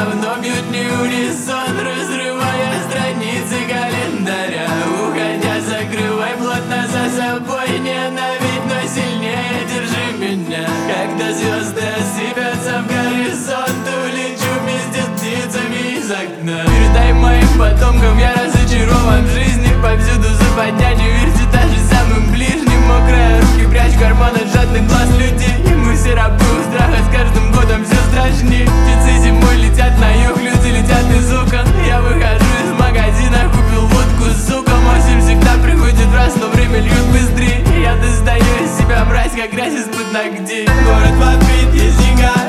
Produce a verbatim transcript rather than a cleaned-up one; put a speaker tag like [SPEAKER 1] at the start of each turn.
[SPEAKER 1] давно бьют не унисон, разрывая страницы календаря. Уходя, закрывай плотно за собой, ненавидь, но сильнее держи меня. Когда звезды осыпятся в горизонт, улечу вместе с птицами из окна. Передай моим потомкам, я разочарован в жизни. Повсюду западня, не верьте даже самым ближним. Мокрые руки прячь в карман от жадных глаз людей. И мы все рабы у страха, с каждым годом все страшней. Птицы зимой летят на юг, люди летят из окон. Я выхожу из магазина, купил водку с суком. Осень всегда приходит раз, но время льет быстрее. Я достаю из себя мразь, как грязь из-под ногтей. Город подбит, есть снега.